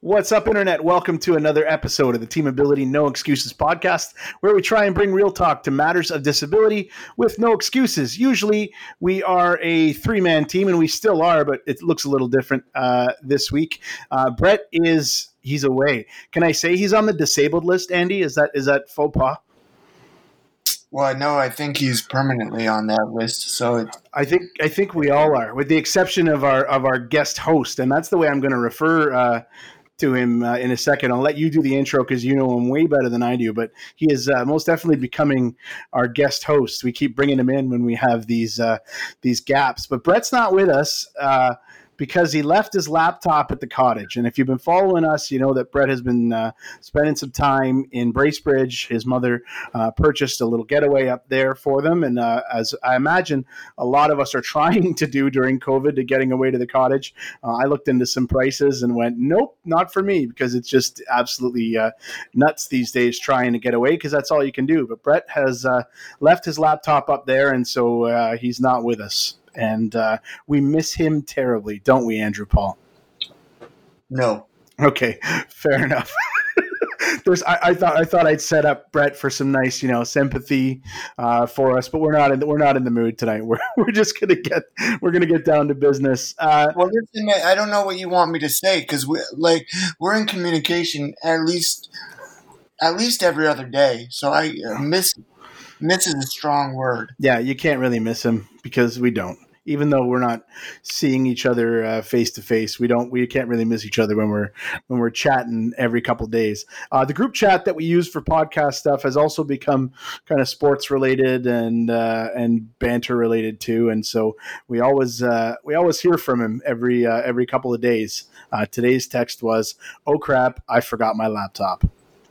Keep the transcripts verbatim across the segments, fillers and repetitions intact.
What's up, Internet? Welcome to another episode of the Team Ability No Excuses podcast, where we try and bring real talk to matters of disability with no excuses. Usually, we are a three-man team, and we still are, but it looks a little different uh, this week. Uh, Brett is, he's away. Can I say he's on the disabled list, Andy? Is that is that faux pas? Well, no, I think he's permanently on that list. So it's- I think I think we all are, with the exception of our of our guest host, and that's the way I'm going to refer uh, to him uh, in a second. I'll let you do the intro because you know him way better than I do. But he is uh, most definitely becoming our guest host. We keep bringing him in when we have these uh, these gaps. But Brett's not with us. Uh, because he left his laptop at the cottage. And if you've been following us, you know that Brett has been uh, spending some time in Bracebridge. His mother uh, purchased a little getaway up there for them. And uh, as I imagine a lot of us are trying to do during COVID to getting away to the cottage, uh, I looked into some prices and went, nope, not for me, because it's just absolutely uh, nuts these days trying to get away because that's all you can do. But Brett has uh, left his laptop up there, and so uh, he's not with us. And uh, we miss him terribly, don't we, Andrew Paul? No. Okay, fair enough. There's, I, I thought I thought I'd set up Brett for some nice, you know, sympathy uh, for us, but we're not in the, we're not in the mood tonight. We're we're just gonna get we're gonna get down to business. Uh, well, listen, I don't know what you want me to say because we like we're in communication at least at least every other day. So I uh, miss. Miss is a strong word. Yeah, you can't really miss him because we don't. Even though we're not seeing each other uh, face to face, we don't. We can't really miss each other when we're when we're chatting every couple of days. Uh, the group chat that we use for podcast stuff has also become kind of sports related and uh, and banter related too. And so we always uh, we always hear from him every uh, every couple of days. Uh, today's text was, "Oh crap, I forgot my laptop."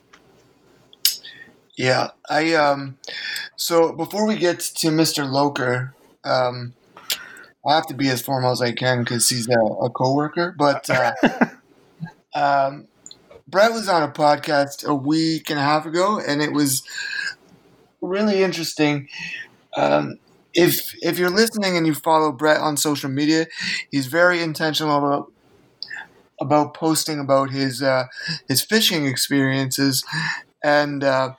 Yeah, I um. So before we get to Mister Loker, um, I have to be as formal as I can because he's a, a coworker. But uh, um, Brett was on a podcast a week and a half ago, and it was really interesting. Um, if if you're listening and you follow Brett on social media, he's very intentional about about posting about his uh, his fishing experiences. And uh,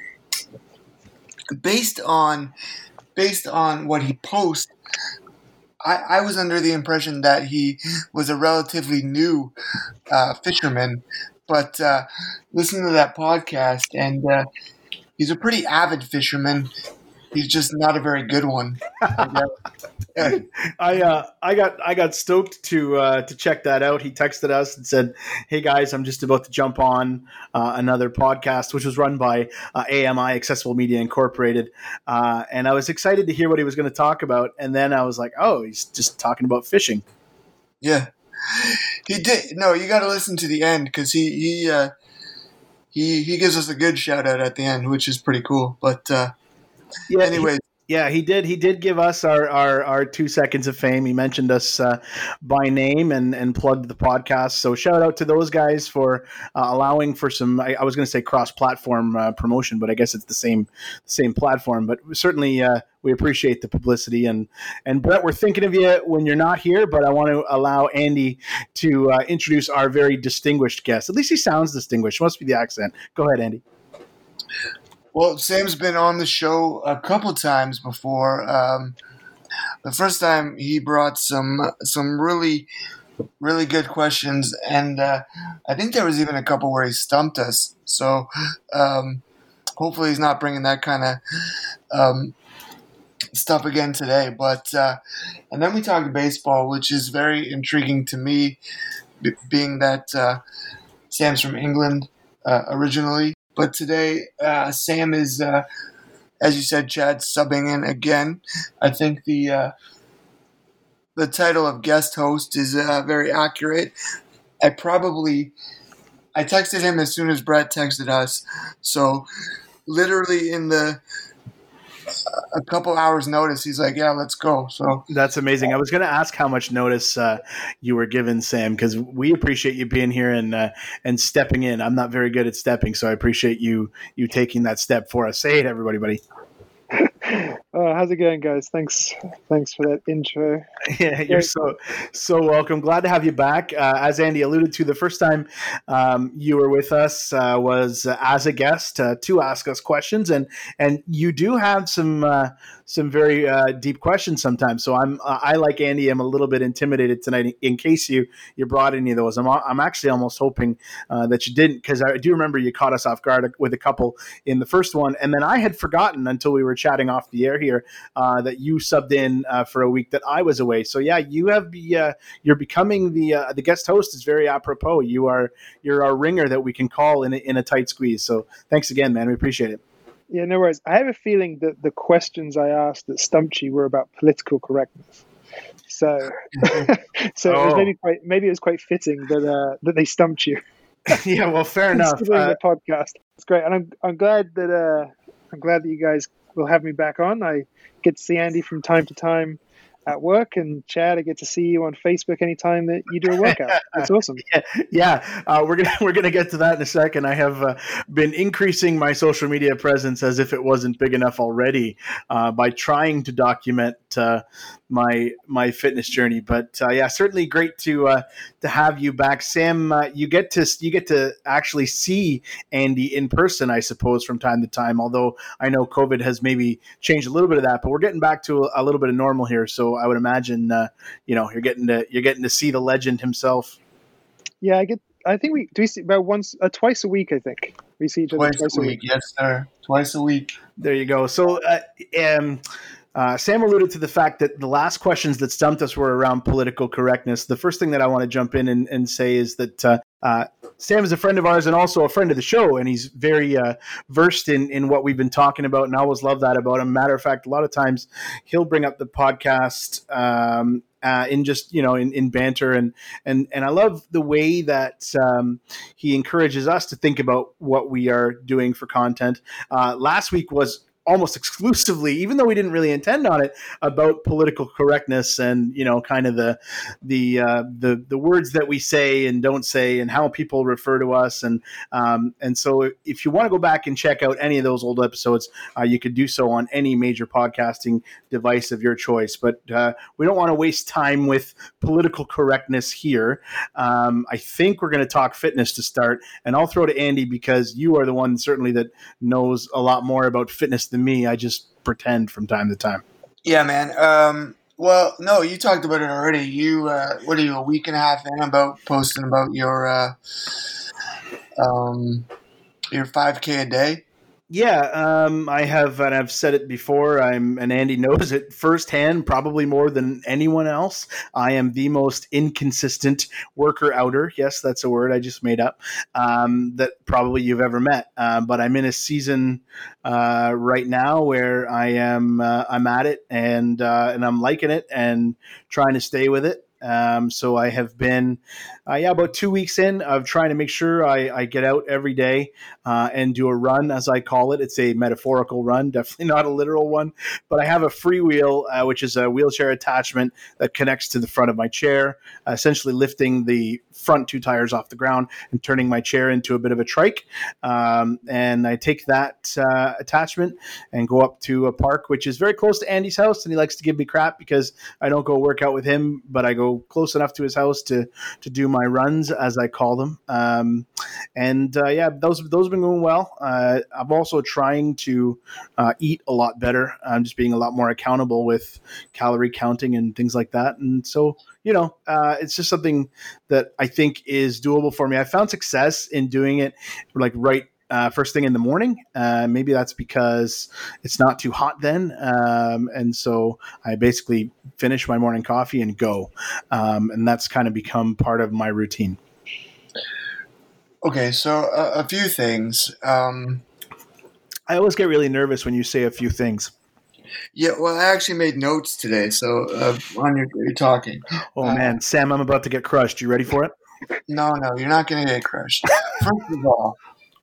based on based on what he posts, I, I was under the impression that he was a relatively new uh, fisherman. But uh, listen to that podcast, and uh, he's a pretty avid fisherman. He's just not a very good one. I uh, I got I got stoked to uh, to check that out. He texted us and said, "Hey guys, I'm just about to jump on uh, another podcast, which was run by uh, A M I Accessible Media Incorporated," uh, and I was excited to hear what he was going to talk about. And then I was like, "Oh, he's just talking about fishing." Yeah, he did. No, you got to listen to the end because he he uh, he he gives us a good shout out at the end, which is pretty cool. But uh, yeah, anyways. Yeah, he did. He did give us our, our, our two seconds of fame. He mentioned us uh, by name and, and plugged the podcast. So shout out to those guys for uh, allowing for some. I, I was going to say cross-platform uh, promotion, but I guess it's the same same platform. But certainly uh, we appreciate the publicity. And and Brett, we're thinking of you when you're not here. But I want to allow Andy to uh, introduce our very distinguished guest. At least he sounds distinguished. Must be the accent. Go ahead, Andy. Well, Sam's been on the show a couple times before. Um, the first time he brought some some really, really good questions, and uh, I think there was even a couple where he stumped us. So um, hopefully he's not bringing that kind of um, stuff again today. But uh, and then we talked baseball, which is very intriguing to me, b- being that uh, Sam's from England uh, originally. But today, uh, Sam is, uh, as you said, Chad, subbing in again. I think the uh, the title of guest host is uh, very accurate. I probably I texted him as soon as Brett texted us, so literally in the a couple hours notice, he's like, yeah, let's go. So that's amazing. I was going to ask how much notice uh, you were given, Sam, because we appreciate you being here and uh, and stepping in. I'm not very good at stepping, so I appreciate you you taking that step for us. Say it, everybody, buddy. Uh, how's it going, guys? Thanks, thanks for that intro. Yeah, you're so so welcome. Glad to have you back. Uh, as Andy alluded to, the first time um, you were with us uh, was uh, as a guest uh, to ask us questions, and and you do have some uh, some very uh, deep questions sometimes. So I'm uh, I like Andy. I'm a little bit intimidated tonight in case you you brought any of those. I'm I'm actually almost hoping uh, that you didn't, because I do remember you caught us off guard with a couple in the first one, and then I had forgotten until we were chatting off the air here uh, that you subbed in uh, for a week that I was away. So yeah, you have the uh, you're becoming the uh, the guest host is very apropos. You are you're our ringer that we can call in a, in a tight squeeze. So thanks again, man. We appreciate it. Yeah, no worries. I have a feeling that the questions I asked that stumped you were about political correctness. So, so oh. it was maybe quite maybe it was quite fitting that uh, that they stumped you. Yeah, well, fair enough. Considering uh, the podcast, it's great, and I'm I'm glad that uh, I'm glad that you guys will have me back on. I get to see Andy from time to time at work, and Chad, I get to see you on Facebook anytime that you do a workout. That's awesome. Yeah, yeah. Uh, we're gonna we're gonna get to that in a second. I have uh, been increasing my social media presence as if it wasn't big enough already uh, by trying to document uh, my my fitness journey. But uh, yeah, certainly great to uh, to have you back, Sam. Uh, you get to you get to actually see Andy in person, I suppose, from time to time. Although I know COVID has maybe changed a little bit of that, but we're getting back to a, a little bit of normal here. So I would imagine, uh, you know, you're getting to you're getting to see the legend himself. Yeah, I get. I think we do we see about once, uh, twice a week. I think we see each other twice, twice a week. week. Yes, sir. Twice a week. There you go. So, uh, um, uh, Sam alluded to the fact that the last questions that stumped us were around political correctness. The first thing that I want to jump in and, and say is that uh, uh, Sam is a friend of ours and also a friend of the show, and he's very uh, versed in, in what we've been talking about, and I always love that about him. Matter of fact, a lot of times he'll bring up the podcast um, uh, in just, you know, in, in banter, and and and I love the way that um, he encourages us to think about what we are doing for content. Uh, last week was almost exclusively, even though we didn't really intend on it, about political correctness and, you know, kind of the the uh, the the words that we say and don't say and how people refer to us. And um, and so if you want to go back and check out any of those old episodes, uh, you could do so on any major podcasting device of your choice. But uh, we don't want to waste time with political correctness here. Um, I think we're going to talk fitness to start, and I'll throw to Andy because you are the one certainly that knows a lot more about fitness than me. I just pretend from time to time. Yeah, man. Um, well, no, you talked about it already. You, uh, what are you, a week and a half in about posting about your uh, um, your five K a day? Yeah, um, I have, and I've said it before, I'm, and Andy knows it firsthand, probably more than anyone else. I am the most inconsistent worker outer. Yes, that's a word I just made up, um, that probably you've ever met. Uh, but I'm in a season uh, right now where I am, uh, I'm at it, and uh, and I'm liking it and trying to stay with it. Um, so I have been, uh, yeah, about two weeks in of trying to make sure I, I get out every day uh, and do a run, as I call it. It's a metaphorical run, definitely not a literal one. But I have a freewheel, uh, which is a wheelchair attachment that connects to the front of my chair, uh, essentially lifting the front two tires off the ground and turning my chair into a bit of a trike. Um, and I take that uh, attachment and go up to a park, which is very close to Andy's house. And he likes to give me crap because I don't go work out with him, but I go close enough to his house to to do my runs, as I call them. Um, and uh, yeah, those those have been going well. Uh, I'm also trying to uh, eat a lot better. I'm just being a lot more accountable with calorie counting and things like that. And so, you know, uh, it's just something that I think is doable for me. I found success in doing it like right Uh, first thing in the morning. Uh, maybe that's because it's not too hot then. Um, and so I basically finish my morning coffee and go. Um, and that's kind of become part of my routine. Okay, so a, a few things. Um, I always get really nervous when you say a few things. Yeah, well, I actually made notes today, so uh, on your, you're talking. Oh, uh, man. Sam, I'm about to get crushed. You ready for it? No, no, you're not going to get crushed. First of all,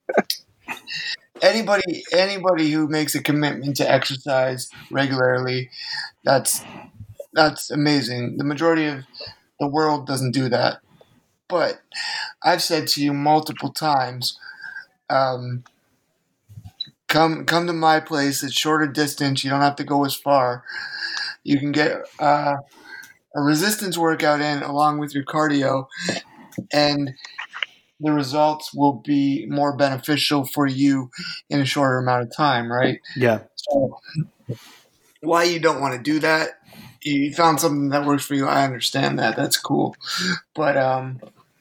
anybody anybody who makes a commitment to exercise regularly, that's that's amazing. The majority of the world doesn't do that. But I've said to you multiple times, um, come come to my place. It's shorter distance. You don't have to go as far. You can get uh, a resistance workout in along with your cardio, and the results will be more beneficial for you in a shorter amount of time, right? Yeah. So why you don't want to do that, you found something that works for you, I understand that. That's cool. But um,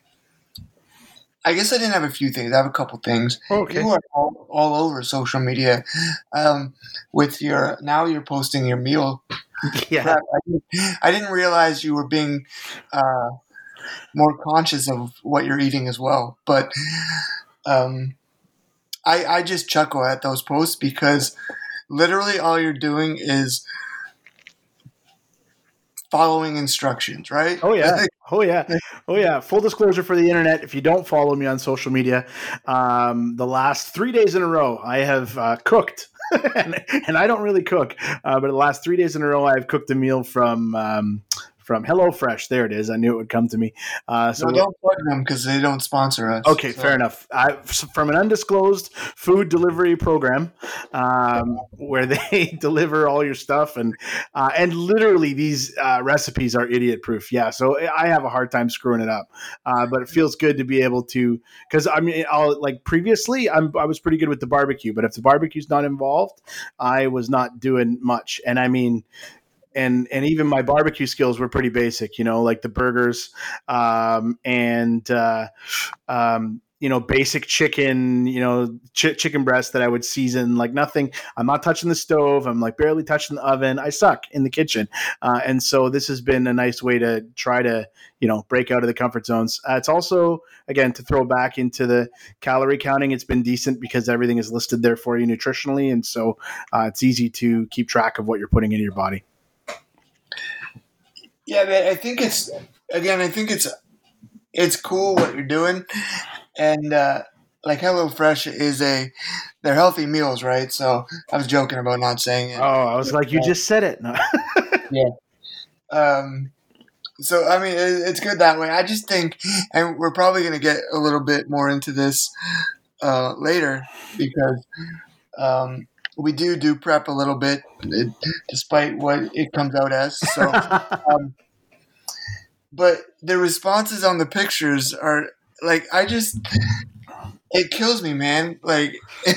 I guess I didn't have a few things. I have a couple things. Okay. You are all, all over social media um, with your – now you're posting your meal Yeah. prep. I didn't, I didn't realize you were being uh, – more conscious of what you're eating as well. But um, I, I just chuckle at those posts because literally all you're doing is following instructions, right? Oh yeah. Oh yeah. Oh yeah. Full disclosure for the internet. If you don't follow me on social media, um, the last three days in a row, I have uh, cooked. and, and I don't really cook, uh, but the last three days in a row, I've cooked a meal from um, from HelloFresh. There it is. I knew it would come to me. Uh, so no, don't plug them because they don't sponsor us. Okay, so. Fair enough. I, from an undisclosed food delivery program um, where they deliver all your stuff, and uh, and literally these uh, recipes are idiot proof. Yeah, so I have a hard time screwing it up, uh, but it feels good to be able to, because I mean, I'll, like previously, I'm, I was pretty good with the barbecue, but if the barbecue's not involved, I was not doing much, and I mean. And and even my barbecue skills were pretty basic, you know, like the burgers um, and, uh, um, you know, basic chicken, you know, ch- chicken breast that I would season, like nothing. I'm not touching the stove. I'm like barely touching the oven. I suck in the kitchen. Uh, and so this has been a nice way to try to, you know, break out of the comfort zones. Uh, it's also, again, to throw back into the calorie counting. It's been decent because everything is listed there for you nutritionally. And so uh, it's easy to keep track of what you're putting into your body. Yeah, man, I think it's again. I think it's it's cool what you're doing, and uh, like HelloFresh is a they're healthy meals, right? So I was joking about not saying it. Oh, I was like, you uh, just said it. No. Yeah. Um. So I mean, it, it's good that way. I just think, and we're probably going to get a little bit more into this uh, later because. Um, We do do prep a little bit, despite what it comes out as. So, um, but the responses on the pictures are like, I just, it kills me, man. Like,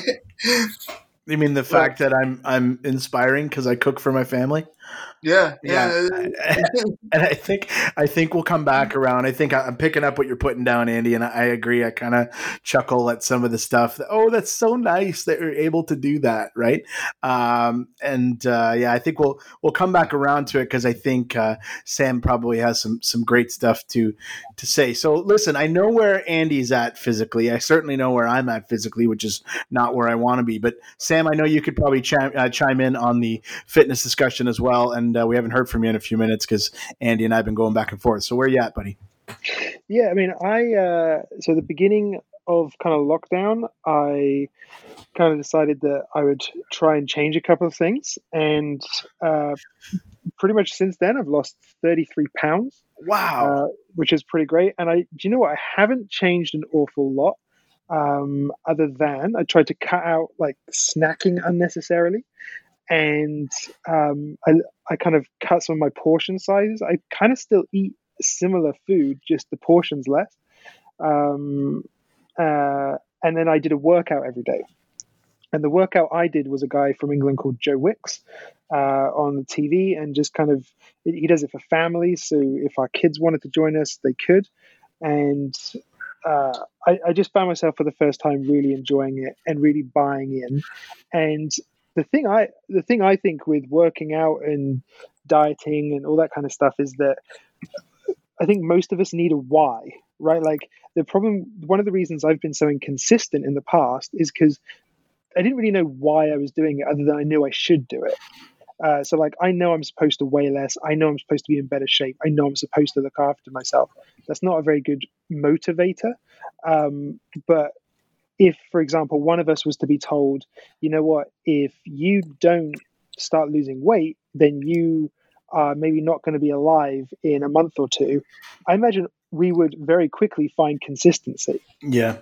you mean the fact that I'm I'm inspiring because I cook for my family? Yeah, yeah, yeah. And I think I think we'll come back around. I think I'm picking up what you're putting down, Andy, and I agree. I kind of chuckle at some of the stuff. That, oh, that's so nice that you're able to do that, right? Um, and uh, yeah, I think we'll we'll come back around to it because I think uh, Sam probably has some some great stuff to to say. So listen, I know where Andy's at physically. I certainly know where I'm at physically, which is not where I want to be. But Sam, I know you could probably chime, uh, chime in on the fitness discussion as well. And uh, we haven't heard from you in a few minutes because Andy and I have been going back and forth. So where are you at, buddy? Yeah, I mean, I uh, so the beginning of kind of lockdown, I kind of decided that I would try and change a couple of things, and uh, pretty much since then, I've lost thirty-three pounds. Wow, uh, which is pretty great. And I, do you know what? I haven't changed an awful lot, um, other than I tried to cut out like snacking unnecessarily. And um, I, I kind of cut some of my portion sizes. I kind of still eat similar food, just the portions less. Um, uh, and then I did a workout every day. And the workout I did was a guy from England called Joe Wicks uh, on the T V, and just kind of, he does it for families. So if our kids wanted to join us, they could. And uh, I, I just found myself for the first time really enjoying it and really buying in. And The thing I the thing I think with working out and dieting and all that kind of stuff is that I think most of us need a why, right? Like the problem, one of the reasons I've been so inconsistent in the past is because I didn't really know why I was doing it other than I knew I should do it. Uh, so like I know I'm supposed to weigh less. I know I'm supposed to be in better shape. I know I'm supposed to look after myself. That's not a very good motivator. Um, but if, for example, one of us was to be told, you know what, if you don't start losing weight, then you are maybe not going to be alive in a month or two, I imagine we would very quickly find consistency. Yeah.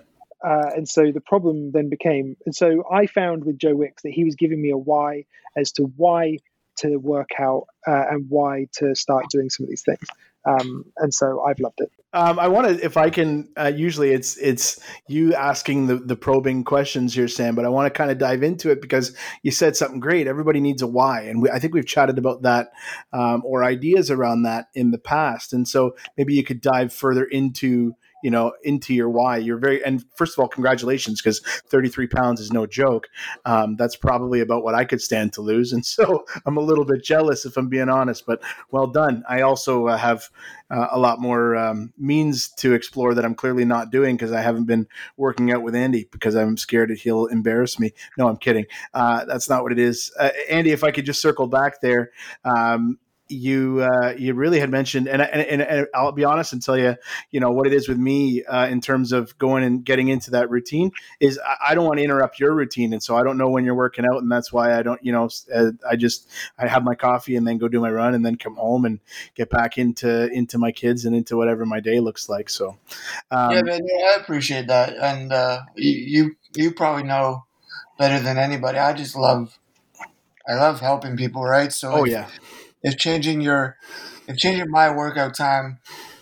Uh, and so the problem then became, and so I found with Joe Wicks that he was giving me a why as to why to work out uh, and why to start doing some of these things. Um, and so I've loved it. Um, I want to, if I can, uh, usually it's it's you asking the, the probing questions here, Sam, but I want to kind of dive into it because you said something great. Everybody needs a why. And we, I think we've chatted about that um, or ideas around that in the past. And so maybe you could dive further into you know, into your why. You're very, and first of all, congratulations, because thirty-three pounds is no joke. Um, that's probably about what I could stand to lose. And so I'm a little bit jealous if I'm being honest, but well done. I also uh, have uh, a lot more um, means to explore that I'm clearly not doing because I haven't been working out with Andy because I'm scared that he'll embarrass me. No, I'm kidding. Uh, that's not what it is. Uh, Andy, if I could just circle back there, um, you uh, you really had mentioned, and, and, and I'll be honest and tell you, you know, what it is with me uh, in terms of going and getting into that routine is I, I don't want to interrupt your routine. And so I don't know when you're working out. And that's why I don't, you know, uh, I just, I have my coffee and then go do my run and then come home and get back into, into my kids and into whatever my day looks like. So, um, yeah, man, I appreciate that. And uh, you, you, you probably know better than anybody. I just love, I love helping people. Right. So, oh if, yeah. If changing your, if changing my workout time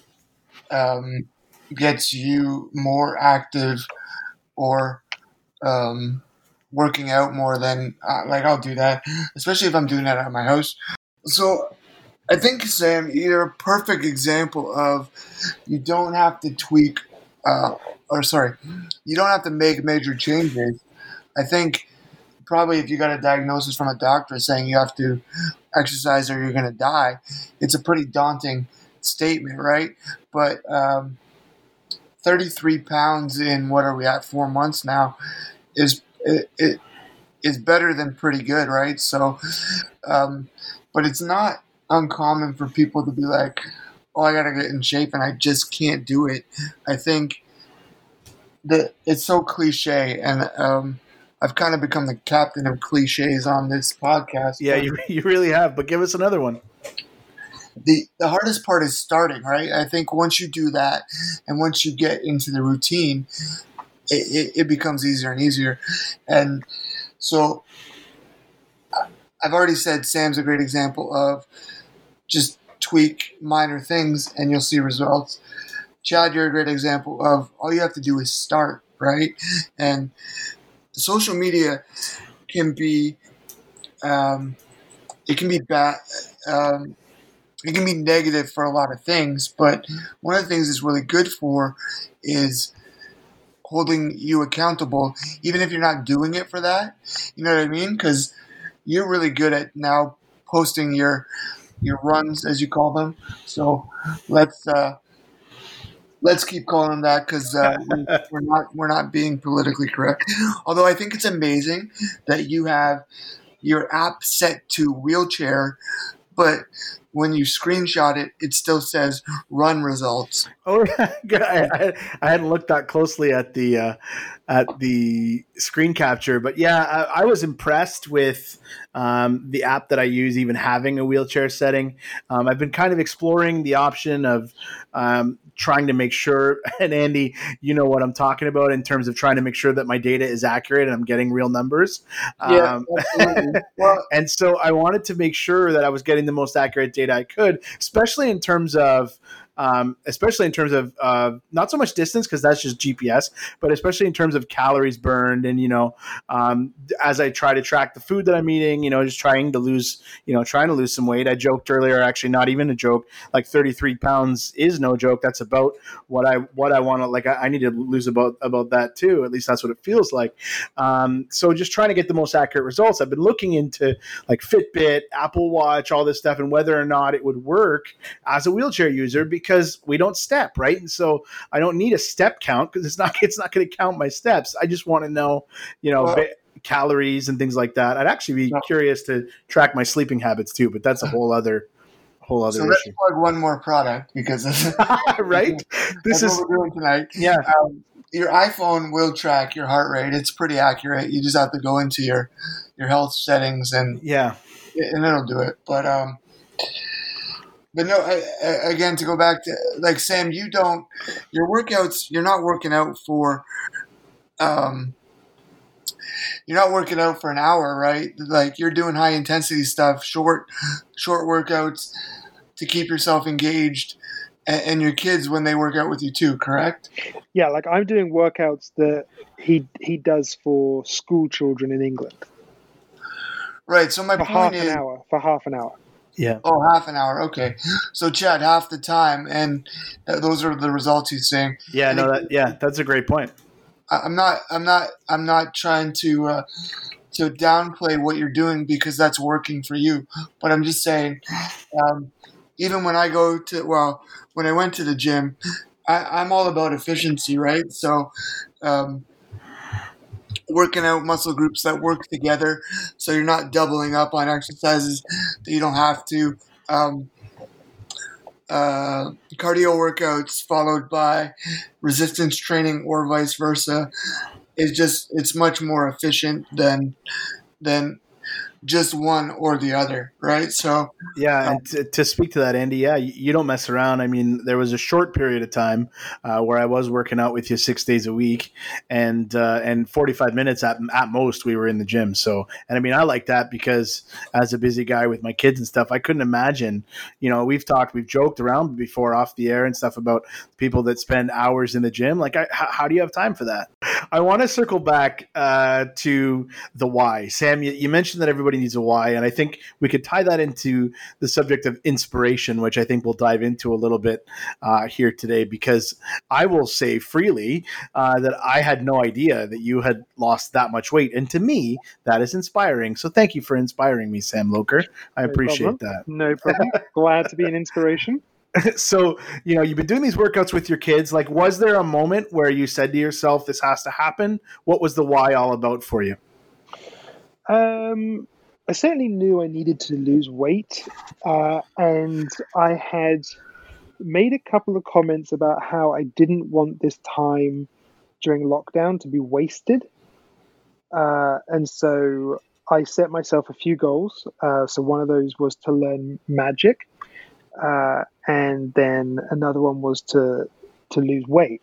um, gets you more active or um, working out more, then uh, like I'll do that, especially if I'm doing that at my house. So I think, Sam, you're a perfect example of you don't have to tweak, uh, or sorry, you don't have to make major changes. I think probably if you got a diagnosis from a doctor saying you have to exercise or you're going to die, it's a pretty daunting statement, right? But um, thirty-three pounds in, what are we at, four months now, is it, it is better than pretty good, right? So, um, but it's not uncommon for people to be like, oh, I got to get in shape and I just can't do it. I think that it's so cliche, and um, I've kind of become the captain of cliches on this podcast. Yeah, you, you really have, but give us another one. The the hardest part is starting, right? I think once you do that and once you get into the routine, it, it, it becomes easier and easier. And so I've already said Sam's a great example of just tweak minor things and you'll see results. Chad, you're a great example of all you have to do is start, right? And social media can be, um, it can be bad, um, it can be negative for a lot of things, but one of the things it's really good for is holding you accountable, even if you're not doing it for that. You know what I mean? Because you're really good at now posting your your runs, as you call them. So let's uh, let's keep calling them that because uh, we're not we're not being politically correct. Although I think it's amazing that you have your app set to wheelchair, but when you screenshot it, it still says run results. Oh, I, I, I hadn't looked that closely at the uh, at the screen capture, but yeah, I, I was impressed with um, the app that I use, even having a wheelchair setting. Um, I've been kind of exploring the option of um, trying to make sure, and Andy, you know what I'm talking about in terms of trying to make sure that my data is accurate and I'm getting real numbers. Yeah, um, absolutely. Well, and so I wanted to make sure that I was getting the most accurate data I could, especially in terms of Um, especially in terms of uh, not so much distance because that's just G P S, but especially in terms of calories burned. And, you know, um, as I try to track the food that I'm eating, you know, just trying to lose, you know, trying to lose some weight. I joked earlier, actually not even a joke, like thirty-three pounds is no joke. That's about what I, what I want to, like, I, I need to lose about, about that too. At least that's what it feels like. Um, so just trying to get the most accurate results. I've been looking into like Fitbit, Apple Watch, all this stuff, and whether or not it would work as a wheelchair user, because we don't step, right? And so I don't need a step count because it's not it's not going to count my steps. I just want to know, you know, well, ba- calories and things like that. I'd actually be no. curious to track my sleeping habits too, but that's a whole other whole other so issue. Let's plug one more product because right. This this is is what we're doing tonight. Yeah. Um, your iPhone will track your heart rate. It's pretty accurate. You just have to go into your your health settings and yeah, and it'll do it. But um. But no, I, I, again, to go back to, like, Sam, you don't, your workouts, you're not working out for um, you're not working out for an hour, right? Like you're doing high intensity stuff, short, short workouts to keep yourself engaged, and, and your kids when they work out with you too. Correct? Yeah, like I'm doing workouts that he he does for school children in England. Right. So my for point half is, an hour. For half an hour. Yeah. Oh, half an hour. Okay. So Chad, half the time, and uh, those are the results he's saying. Yeah. And No. it- That. Yeah. That's a great point. I'm not. I'm not. I'm not trying to uh, to downplay what you're doing because that's working for you. But I'm just saying, um, even when I go to well, when I went to the gym, I, I'm all about efficiency, right? So, um, working out muscle groups that work together, so you're not doubling up on exercises that you don't have to. Um, uh, cardio workouts followed by resistance training or vice versa is just it's much more efficient than than just one or the other, right? So Yeah, um, and to, to speak to that, Andy, yeah, you, you don't mess around. I mean, there was a short period of time uh, where I was working out with you six days a week, and uh, and forty-five minutes at at most we were in the gym. So, and I mean, I like that because as a busy guy with my kids and stuff, I couldn't imagine. You know, we've talked, we've joked around before off the air and stuff about people that spend hours in the gym. Like, I, how, how do you have time for that? I want to circle back uh, to the why. Sam, you, you mentioned that everybody needs a why, and I think we could tie that into the subject of inspiration, which I think we'll dive into a little bit uh, here today, because I will say freely uh, that I had no idea that you had lost that much weight. And to me, that is inspiring. So thank you for inspiring me, Sam Loker. I No appreciate problem. that. No problem. Glad to be an inspiration. So, you know, you've been doing these workouts with your kids. Like, was there a moment where you said to yourself, this has to happen? What was the why all about for you? Um, I certainly knew I needed to lose weight, uh, and I had made a couple of comments about how I didn't want this time during lockdown to be wasted. Uh, and so I set myself a few goals. Uh, so one of those was to learn magic, uh, and then another one was to to lose weight.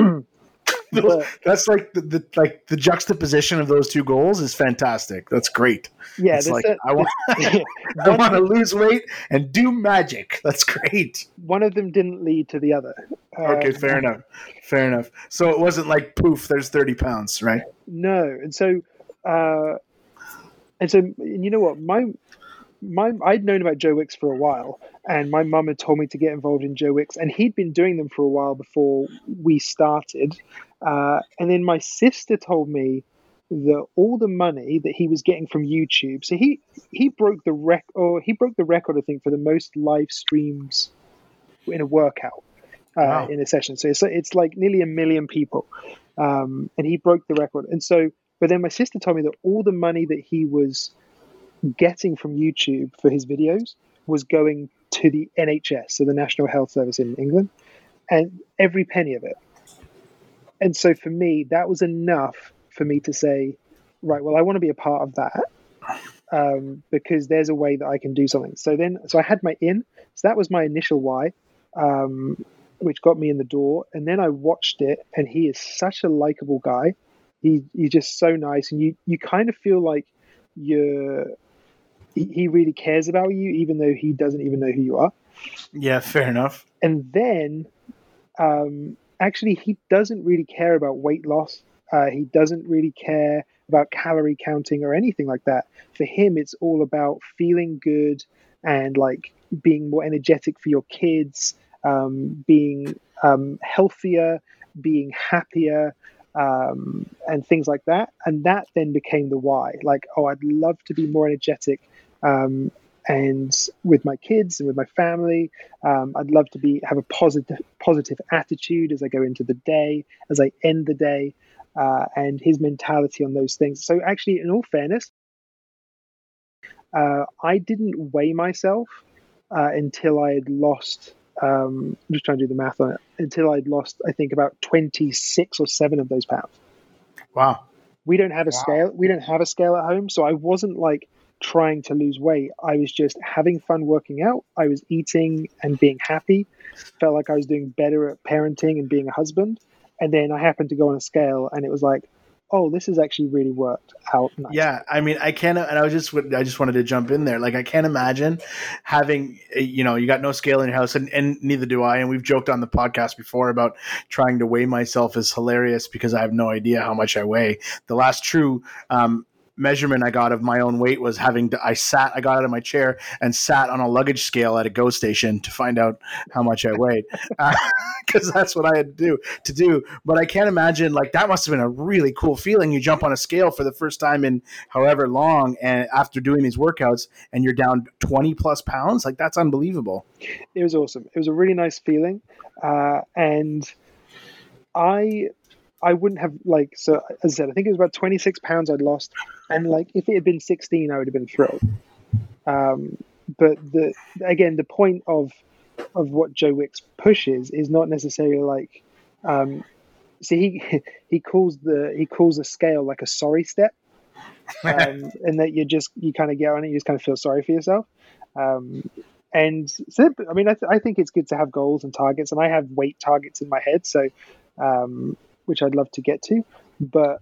But, That's like the, the like the juxtaposition of those two goals is fantastic. That's great. yeah, It's there's like a- I want yeah, I one, want to lose weight and do magic. That's great. one of them didn't lead to the other. Okay, Um, fair enough. Fair enough. So it wasn't like poof, there's thirty pounds, right? No, and so, uh, and so, and you know what? My, my, I'd known about Joe Wicks for a while, and my mum had told me to get involved in Joe Wicks, and he'd been doing them for a while before we started. Uh, and then my sister told me that all the money that he was getting from YouTube, so he he broke the rec, or he broke the record, I think, for the most live streams in a workout. Uh, Wow. in a session. So it's, it's like nearly a million people. Um, and he broke the record. And so, but then my sister told me that all the money that he was getting from YouTube for his videos was going to the N H S, so the National Health Service in England, and every penny of it. And so for me, that was enough for me to say, right, well, I want to be a part of that. Um, because there's a way that I can do something. So then, so I had my in, so that was my initial why. Um, which got me in the door. And then I watched it, and he is such a likable guy. He he's just so nice, and you you kind of feel like you're he, he really cares about you, even though he doesn't even know who you are. Yeah, fair enough. And then, um, actually, he doesn't really care about weight loss. Uh, he doesn't really care about calorie counting or anything like that. For him, it's all about feeling good and like being more energetic for your kids. Um, being um, healthier, being happier, um, and things like that. And that then became the why. Like, oh, I'd love to be more energetic, um, and with my kids and with my family. Um, I'd love to be have a positive positive attitude as I go into the day, as I end the day, uh, and his mentality on those things. So actually, in all fairness, uh, I didn't weigh myself uh, until I had lost. Um, I'm just trying to do the math on it. Until I'd lost, I think, about twenty-six or seven of those pounds. Wow. We don't have a Wow. scale. We don't have a scale at home, so I wasn't like trying to lose weight. I was just having fun working out. I was eating and being happy. Felt like I was doing better at parenting and being a husband. And then I happened to go on a scale, and it was like, oh, this has actually really worked out nice. Yeah, I mean, I can't, and I was just, I just wanted to jump in there. Like, I can't imagine having, you know, you got no scale in your house, and, and neither do I. And we've joked on the podcast before about trying to weigh myself is hilarious because I have no idea how much I weigh. The last true um, measurement I got of my own weight was having to, I sat, I got out of my chair and sat on a luggage scale at a GO station to find out how much I weighed, because uh, that's what I had to do to do. But I can't imagine, like, that must have been a really cool feeling. You jump on a scale for the first time in however long, and after doing these workouts, and you're down twenty plus pounds. Like, that's unbelievable. It was awesome. It was a really nice feeling, uh, and I. I wouldn't have, like, so as I said, I think it was about twenty-six pounds I'd lost. And, like, if it had been sixteen, I would have been thrilled. Um, but, the again, the point of of what Joe Wicks pushes is not necessarily, like, um, see, he he calls the he calls the scale, like, a sorry step. Um, and that you just, you kind of get on it, you just kind of feel sorry for yourself. Um, and, so, I mean, I, th- I think it's good to have goals and targets. And I have weight targets in my head, so... Um, which I'd love to get to, but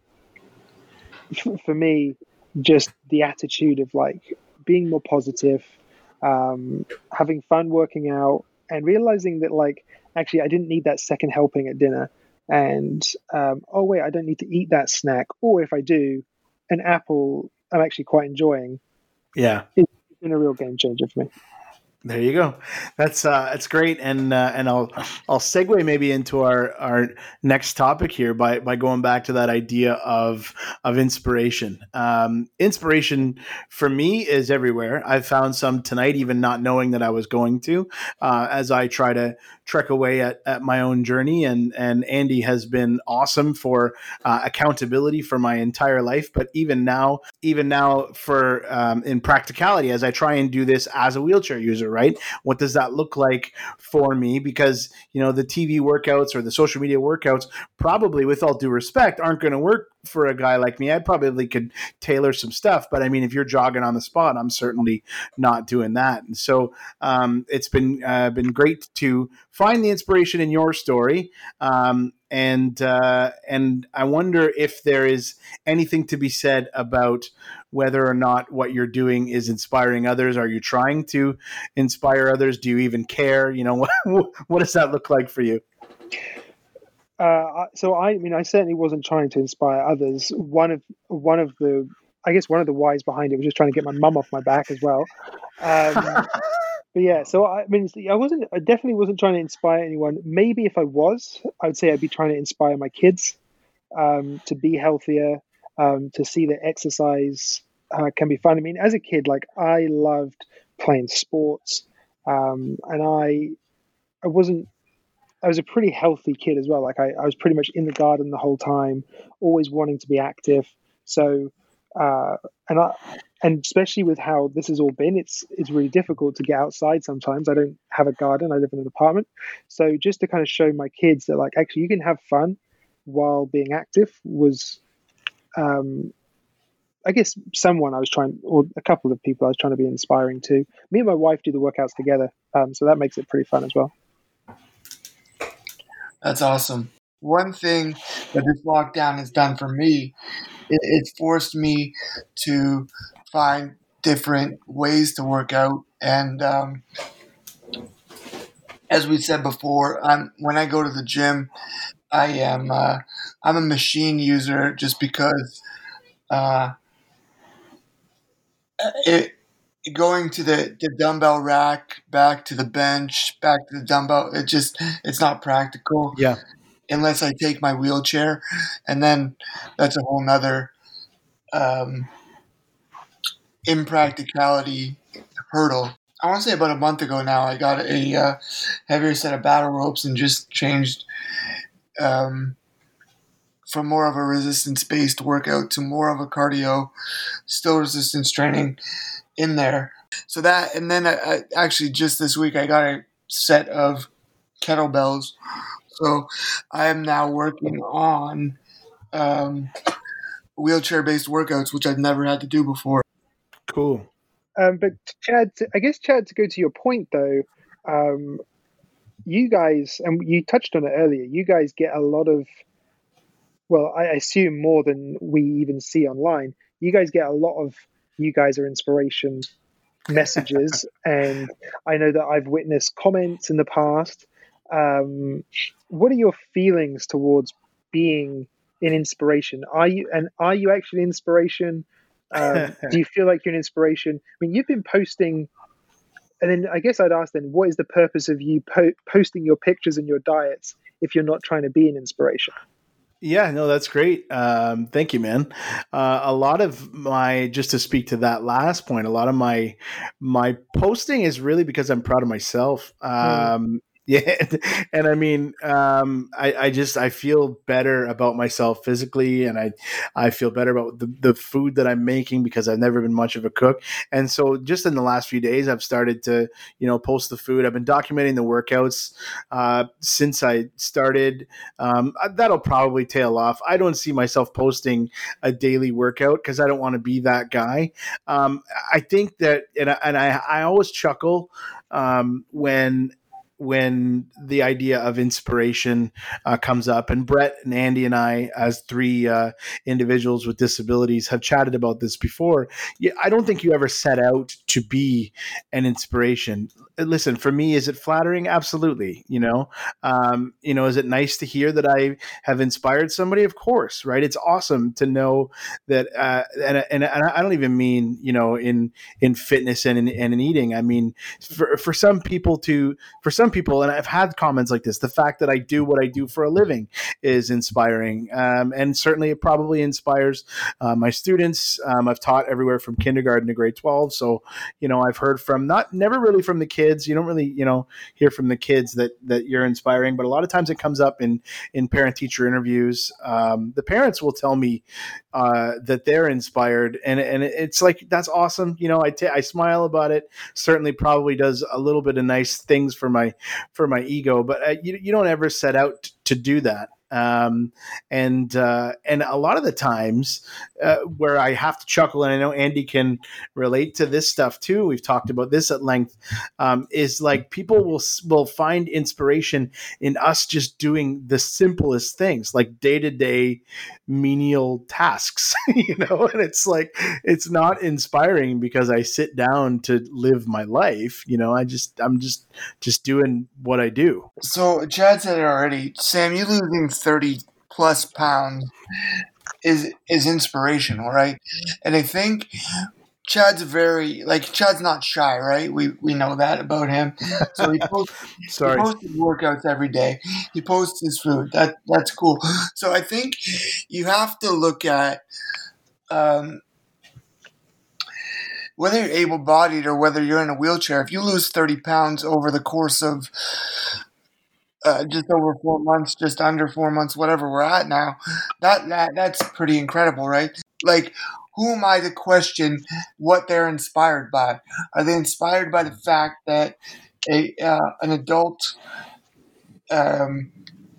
f- for me, just the attitude of, like, being more positive, um, having fun working out, and realizing that, like, actually I didn't need that second helping at dinner, and um, oh wait, I don't need to eat that snack, or if I do, an apple I'm actually quite enjoying. Yeah, it's been a real game changer for me. There you go. That's uh, that's great, and uh, and I'll I'll segue maybe into our, our next topic here by, by going back to that idea of of inspiration. Um, inspiration for me is everywhere. I've found some tonight, even not knowing that I was going to, uh, as I try to trek away at, at my own journey. And and Andy has been awesome for uh, accountability for my entire life. But even now, even now for um, in practicality, as I try and do this as a wheelchair user. Right? What does that look like for me? Because, you know, the T V workouts or the social media workouts probably, with all due respect, aren't going to work for a guy like me. I probably could tailor some stuff, but I mean, if you're jogging on the spot, I'm certainly not doing that. And so um, it's been uh, been great to find the inspiration in your story. Um, and uh, and I wonder if there is anything to be said about whether or not what you're doing is inspiring others. Are you trying to inspire others? Do you even care? You know, what, what does that look like for you? Uh, so I, I mean, I certainly wasn't trying to inspire others. One of one of the, I guess, one of the whys behind it was just trying to get my mum off my back as well. Um, but yeah, so I, I mean, I wasn't, I definitely wasn't trying to inspire anyone. Maybe if I was, I would say I'd be trying to inspire my kids um, to be healthier. Um, to see that exercise uh, can be fun. I mean, as a kid, like, I loved playing sports, um, and I, I wasn't. I was a pretty healthy kid as well. Like, I, I was pretty much in the garden the whole time, always wanting to be active. So, uh, and I, and especially with how this has all been, it's it's really difficult to get outside sometimes. I don't have a garden. I live in an apartment. So just to kind of show my kids that, like, actually you can have fun while being active was. Um, I guess someone I was trying, or a couple of people I was trying to be inspiring to. Me and my wife do the workouts together, um, so that makes it pretty fun as well. That's awesome. One thing that this lockdown has done for me, it, it's forced me to find different ways to work out. And um, as we said before, I'm, when I go to the gym, I am uh, I'm a machine user just because uh, it going to the, the dumbbell rack, back to the bench, back to the dumbbell. It just it's not practical. Yeah. Unless I take my wheelchair, and then that's a whole nother um, impracticality hurdle. I want to say about a month ago now, I got a uh, heavier set of battle ropes and just changed um, from more of a resistance-based workout to more of a cardio, still resistance training in there. So that, and then I, I, actually just this week I got a set of kettlebells. So I am now working on um, wheelchair-based workouts, which I've never had to do before. Cool. Um, but Chad, I guess Chad, to go to your point though, um, you guys, and you touched on it earlier, you guys get a lot of well, I assume more than we even see online. You guys get a lot of you guys are inspiration messages, and I know that I've witnessed comments in the past. Um, what are your feelings towards being an inspiration? Are you and are you actually an inspiration? Um, do you feel like you're an inspiration? I mean, you've been posting, and then I guess I'd ask then, what is the purpose of you po- posting your pictures and your diets if you're not trying to be an inspiration? Yeah, no, that's great. Um, thank you, man. Uh, a lot of my, just to speak to that last point, a lot of my my posting is really because I'm proud of myself. Um, yeah, and I mean, um, I, I just I feel better about myself physically, and I I feel better about the, the food that I'm making because I've never been much of a cook, and so just in the last few days, I've started to you know post the food. I've been documenting the workouts uh, since I started. Um, that'll probably tail off. I don't see myself posting a daily workout because I don't want to be that guy. Um, I think that, and I, and I, I always chuckle um, when when the idea of inspiration uh, comes up. And Brett and Andy and I, as three uh, individuals with disabilities, have chatted about this before. Yeah, I don't think you ever set out to be an inspiration. Listen, for me, is it flattering? Absolutely. You know, um, you know, is it nice to hear that I have inspired somebody? Of course, right? It's awesome to know that, uh, and, and, and I don't even mean, you know, in in fitness and in, and in eating. I mean, for for some people to, for some people, and I've had comments like this, the fact that I do what I do for a living is inspiring, um, and certainly it probably inspires uh, my students. Um, I've taught everywhere from kindergarten to grade twelve, so you know, I've heard from not never really from the kids. You don't really, you know, hear from the kids that that you're inspiring, but a lot of times it comes up in in parent teacher interviews. Um, the parents will tell me uh, that they're inspired, and and it's like that's awesome. You know, I t- I smile about it. Certainly, probably does a little bit of nice things for my for my ego, but uh, you you don't ever set out to do that. Um, and uh, and a lot of the times uh, where I have to chuckle, and I know Andy can relate to this stuff too. We've talked about this at length. Um, is like people will will find inspiration in us just doing the simplest things, like day to day menial tasks, you know. And it's like it's not inspiring because I sit down to live my life. You know, I just I'm just just doing what I do. So Chad said it already. Sam, you losing thirty plus pounds is is inspirational, right? And I think Chad's very like Chad's not shy, right? We we know that about him. So he posts, Sorry. he posts his workouts every day. He posts his food. That that's cool. So I think you have to look at um, whether you're able-bodied or whether you're in a wheelchair. If you lose thirty pounds over the course of Uh, just over four months, just under four months, whatever we're at now, that, that that's pretty incredible, right? Like, who am I to question what they're inspired by? Are they inspired by the fact that a uh, an adult um,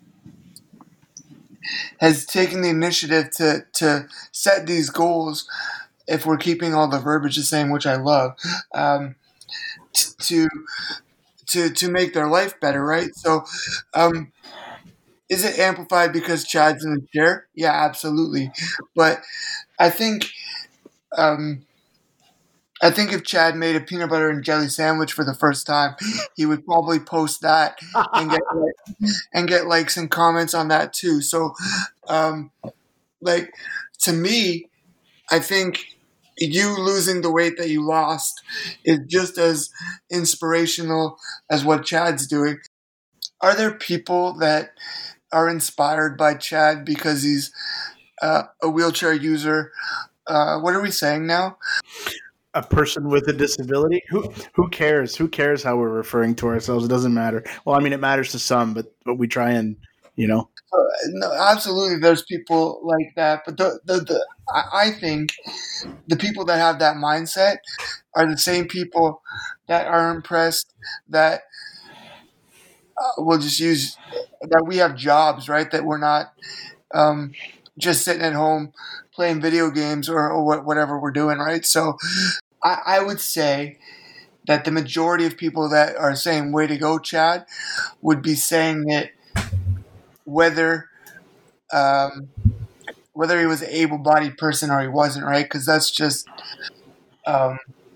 has taken the initiative to to set these goals? If we're keeping all the verbiage the same, which I love, um, t- to to to make their life better, right? So, um, is it amplified because Chad's in the chair? Yeah, absolutely. But I think, um, I think if Chad made a peanut butter and jelly sandwich for the first time, he would probably post that and get and get likes and comments on that too. So, um, like to me, I think you losing the weight that you lost is just as inspirational as what Chad's doing. Are there people that are inspired by Chad because he's uh, a wheelchair user? Uh, what are we saying now? A person with a disability? Who who cares? Who cares how we're referring to ourselves? It doesn't matter. Well, I mean, it matters to some, but but we try and you know. Uh, no, absolutely, there's people like that, but the, the, the I, I think the people that have that mindset are the same people that are impressed that uh, we'll just use that we have jobs, right? That we're not um, just sitting at home playing video games or, or what, whatever we're doing, right? So I, I would say that the majority of people that are saying "way to go, Chad" would be saying it whether um, whether he was an able-bodied person or he wasn't, right? Because that's just um,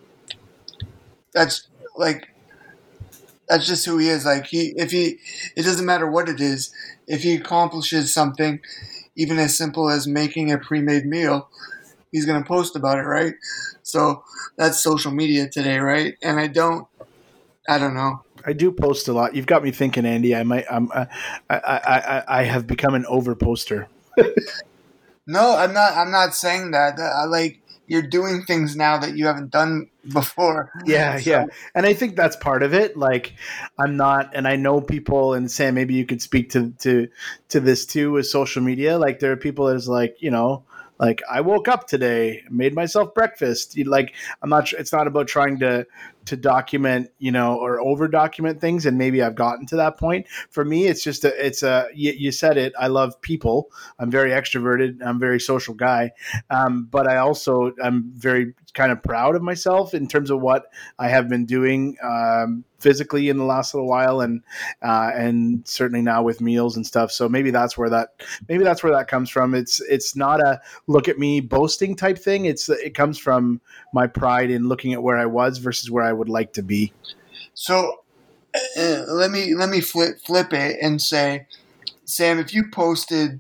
that's like that's just who he is. Like he, if he, it doesn't matter what it is. If he accomplishes something, even as simple as making a pre-made meal, he's gonna post about it, right? So that's social media today, right? And I don't, I don't know. I do post a lot. You've got me thinking, Andy. I might. I'm. Uh, I, I. I. I have become an over poster. No, I'm not. I'm not saying that. I, like you're doing things now that you haven't done before. Yeah, So- yeah. And I think that's part of it. Like I'm not, and I know people, and Sam, maybe you could speak to to to this too with social media. Like there are people that's like, you know, like I woke up today, made myself breakfast. You like I'm not. It's not about trying to to document, you know, or over document things. And maybe I've gotten to that point. For me, it's just a. It's a. You, you said it. I love people. I'm very extroverted. I'm a very social guy. Um, but I also I'm very kind of proud of myself in terms of what I have been doing um, physically in the last little while, and uh, and certainly now with meals and stuff. So maybe that's where that maybe that's where that comes from. It's it's not a look at me boasting type thing. It's it comes from my pride in looking at where I was versus where I would like to be. So uh, let me let me flip flip it and say, Sam, if you posted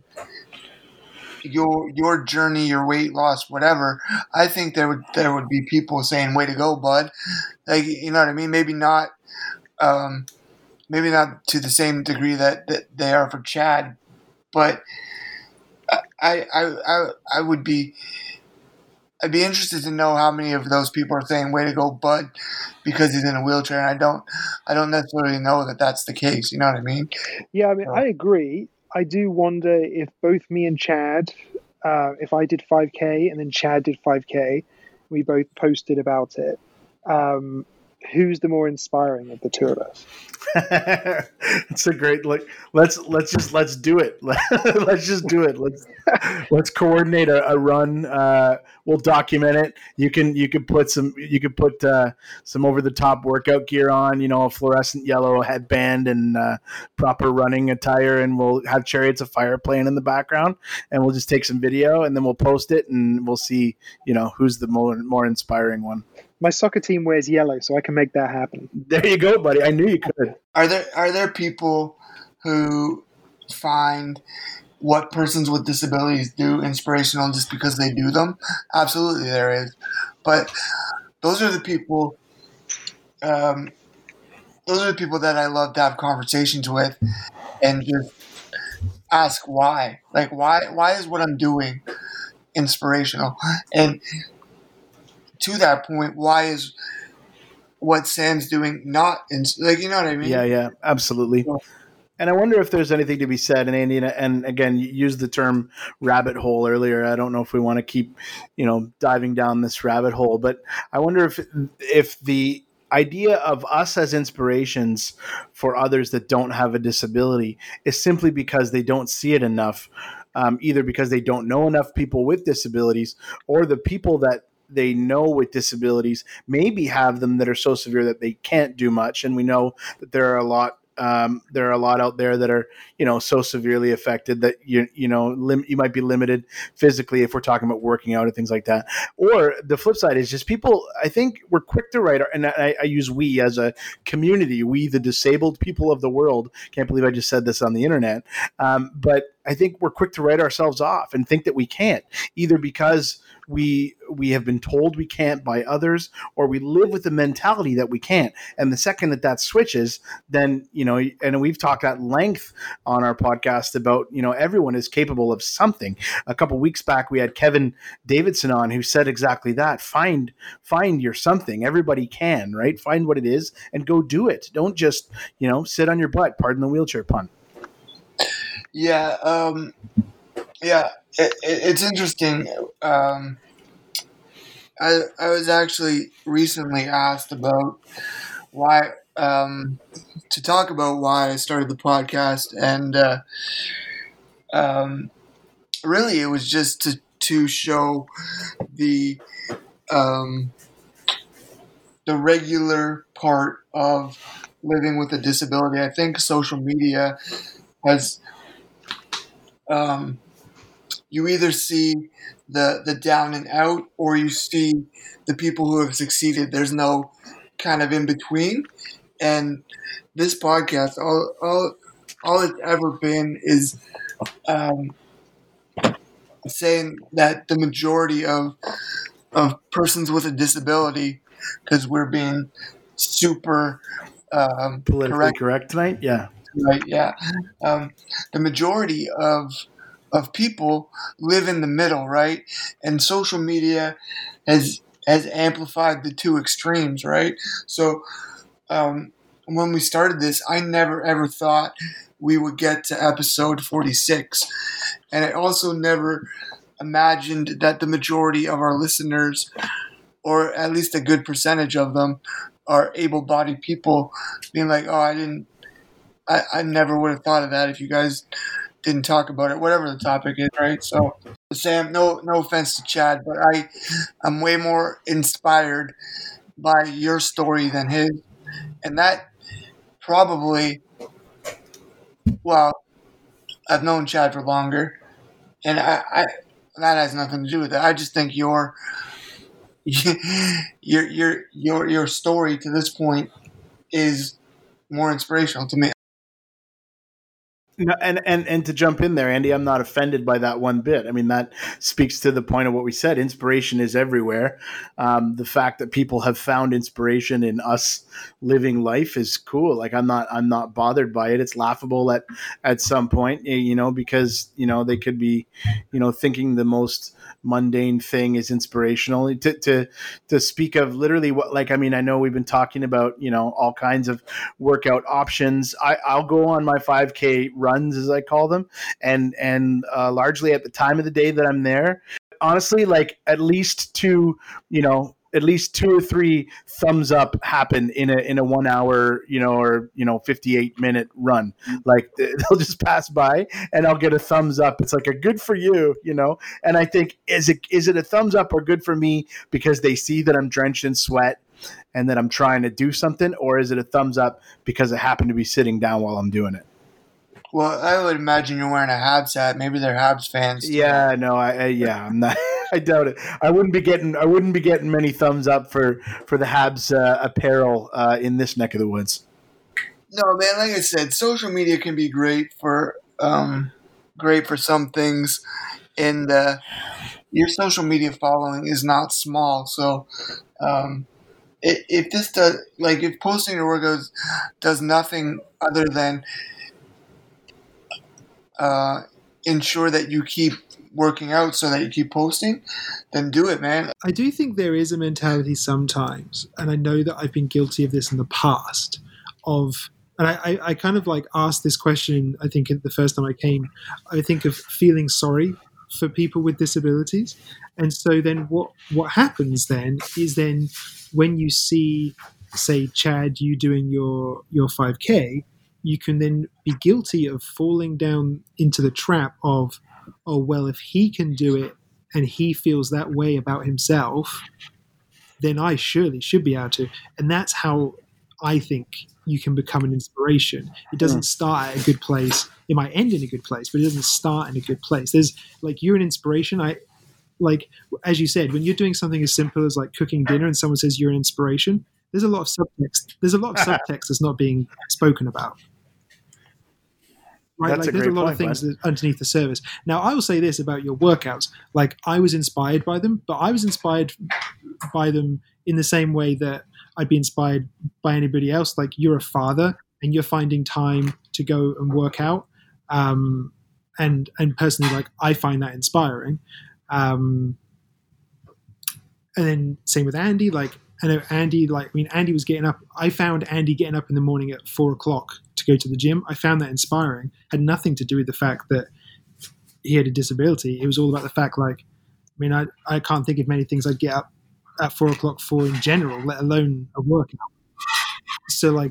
your your journey, your weight loss, whatever, I think there would there would be people saying, "Way to go, bud!" Like you know what I mean? Maybe not, um, maybe not to the same degree that, that they are for Chad, but I I I I would be. I'd be interested to know how many of those people are saying "Way to go, bud," because he's in a wheelchair, and I don't, I don't necessarily know that that's the case. You know what I mean? Yeah, I mean, So- I agree. I do wonder if both me and Chad, uh, if I did five K and then Chad did five K, we both posted about it. Um, who's the more inspiring of the two of us? It's a great like. Let's let's just let's do it. Let's just do it. Let's let's coordinate a, a run. Uh, we'll document it. You can you can put some you can put uh, some over the top workout gear on. You know, a fluorescent yellow headband and uh, proper running attire, and we'll have Chariots of Fire playing in the background, and we'll just take some video, and then we'll post it, and we'll see you know who's the more more inspiring one. My soccer team wears yellow, so I can make that happen. There you go, buddy. I knew you could. Are there are there people who find what persons with disabilities do inspirational just because they do them? Absolutely, there is. But those are the people. Um, those are the people that I love to have conversations with, and just ask why. Like why? Why is what I'm doing inspirational? And to that point, why is what Sam's doing not in, like you know what I mean? Yeah, yeah, absolutely. And I wonder if there's anything to be said. And Andy, and again, you used the term rabbit hole earlier. I don't know if we want to keep, you know, diving down this rabbit hole, but I wonder if if the idea of us as inspirations for others that don't have a disability is simply because they don't see it enough, um, either because they don't know enough people with disabilities, or the people that they know with disabilities maybe have them that are so severe that they can't do much. And we know that there are a lot Um, there are a lot out there that are, you know, so severely affected that you, you know, lim- you might be limited physically if we're talking about working out and things like that. Or the flip side is just people, I think we're quick to write, our, and I, I use we as a community, we, the disabled people of the world. Can't believe I just said this on the internet. Um, but I think we're quick to write ourselves off and think that we can't, either because we we have been told we can't by others, or we live with the mentality that we can't. And the second that that switches, then, you know, and we've talked at length on our podcast about, you know, everyone is capable of something. A couple of weeks back, we had Kevin Davidson on who said exactly that. Find, find your something. Everybody can, right? Find what it is and go do it. Don't just, you know, sit on your butt. Pardon the wheelchair pun. Yeah. Um, yeah. It, it, it's interesting. Um, I, I was actually recently asked about why, um, to talk about why I started the podcast. And, uh, um, really it was just to, to show the, um, the regular part of living with a disability. I think social media has, um, you either see the the down and out, or you see the people who have succeeded. There's no kind of in between. And this podcast, all all all it's ever been is um, saying that the majority of of persons with a disability, because we're being super um, Politically correct. correct tonight, yeah. Right, yeah. Um, the majority of of people live in the middle, right? And social media has has amplified the two extremes, right? So um, when we started this, I never ever thought we would get to episode forty-six, and I also never imagined that the majority of our listeners, or at least a good percentage of them, are able-bodied people, being like, "Oh, I didn't." I, I never would have thought of that if you guys didn't talk about it, whatever the topic is, right? So, Sam, no no offense to Chad, but I, I'm way more inspired by your story than his. And that probably, well, I've known Chad for longer, and I, I that has nothing to do with it. I just think your your your your your story to this point is more inspirational to me. No, and, and and to jump in there, Andy, I'm not offended by that one bit. I mean, that speaks to the point of what we said. Inspiration is everywhere. Um, the fact that people have found inspiration in us living life is cool. Like I'm not I'm not bothered by it. It's laughable at at some point, you know, because you know they could be, you know, thinking the most mundane thing is inspirational. To to to speak of literally what, like, I mean, I know we've been talking about, you know, all kinds of workout options. I I'll go on my five K runs, as I call them, and and uh, largely at the time of the day that I'm there, honestly, like at least two, you know, at least two or three thumbs up happen in a in a one hour, you know, or you know, fifty-eight minute run. Like they'll just pass by, and I'll get a thumbs up. It's like a good for you, you know. And I think, is it is it a thumbs up or good for me because they see that I'm drenched in sweat and that I'm trying to do something, or is it a thumbs up because I happen to be sitting down while I'm doing it? Well, I would imagine you're wearing a Habs hat. Maybe they're Habs fans. Too. Yeah, no, I, I yeah, I'm not. I doubt it. I wouldn't be getting. I wouldn't be getting many thumbs up for for the Habs uh, apparel uh, in this neck of the woods. No, man. Like I said, social media can be great for um, great for some things, and uh, your social media following is not small. So, um, if, if this does, like, if posting your workouts does nothing other than Uh, ensure that you keep working out so that you keep posting, then do it, man. I do think there is a mentality sometimes, and I know that I've been guilty of this in the past, of, and I, I, I kind of like asked this question, I think the first time I came, I think of feeling sorry for people with disabilities. And so then what, what happens then is then when you see, say, Chad, you doing your, your five K, you can then be guilty of falling down into the trap of, oh, well, if he can do it and he feels that way about himself, then I surely should be able to. And that's how I think you can become an inspiration. It doesn't start at a good place. It might end in a good place, but it doesn't start in a good place. There's like, you're an inspiration. I like, as you said, when you're doing something as simple as like cooking dinner and someone says you're an inspiration, there's a lot of subtext. There's a lot of subtext that's not being spoken about. Right, that's like a there's great a lot point, of things bud. that underneath the surface. Now, I will say this about your workouts: like I was inspired by them, but I was inspired by them in the same way that I'd be inspired by anybody else. Like you're a father, and you're finding time to go and work out, um, and and personally, like I find that inspiring. Um, and then same with Andy. Like I know Andy. Like I mean, Andy was getting up. I found Andy getting up in the morning at four o'clock to go to the gym. I found that inspiring. Had nothing to do with the fact that he had a disability. It was all about the fact, like, I mean, I, I can't think of many things I'd get up at four o'clock for in general, let alone a workout. So, like,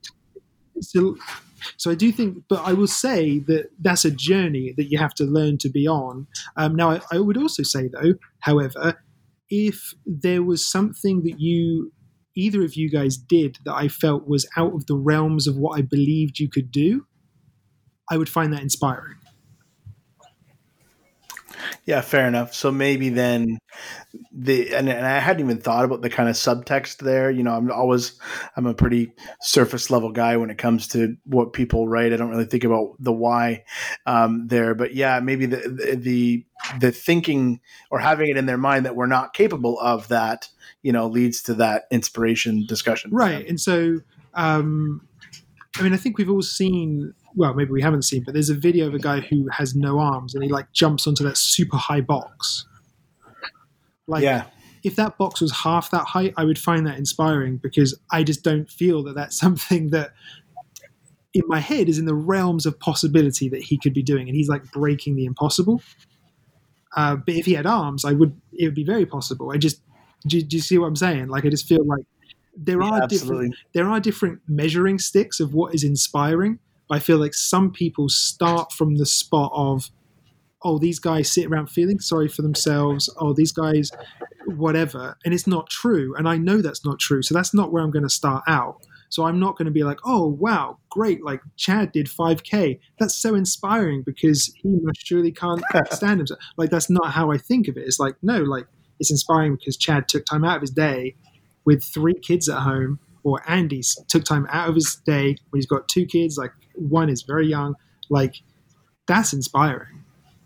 so, so I do think, but I will say that that's a journey that you have to learn to be on. Um, now, I, I would also say, though, however, if there was something that you either of you guys did that I felt was out of the realms of what I believed you could do, I would find that inspiring. Yeah, fair enough. So maybe then the and, and I hadn't even thought about the kind of subtext there. You know, I'm always I'm a pretty surface level guy when it comes to what people write. I don't really think about the why um, there. But yeah, maybe the, the the the thinking or having it in their mind that we're not capable of that, you know, leads to that inspiration discussion. Right. And so, um, I mean, I think we've all seen. Well, maybe we haven't seen, but there's a video of a guy who has no arms and he like jumps onto that super high box. Like, yeah. if that box was half that height, I would find that inspiring because I just don't feel that that's something that in my head is in the realms of possibility that he could be doing. And he's like breaking the impossible. Uh, but if he had arms, I would, it would be very possible. I just, do, do you see what I'm saying? Like, I just feel like there Yeah, are absolutely. different, there are different measuring sticks of what is inspiring. I feel like some people start from the spot of, oh, these guys sit around feeling sorry for themselves. Oh, these guys, whatever. And it's not true. And I know that's not true. So that's not where I'm going to start out. So I'm not going to be like, oh, wow, great. Like Chad did five K. That's so inspiring because he most surely can't stand himself. Like, that's not how I think of it. It's like, no, like it's inspiring because Chad took time out of his day with three kids at home, or Andy took time out of his day when he's got two kids, like one is very young. Like, that's inspiring.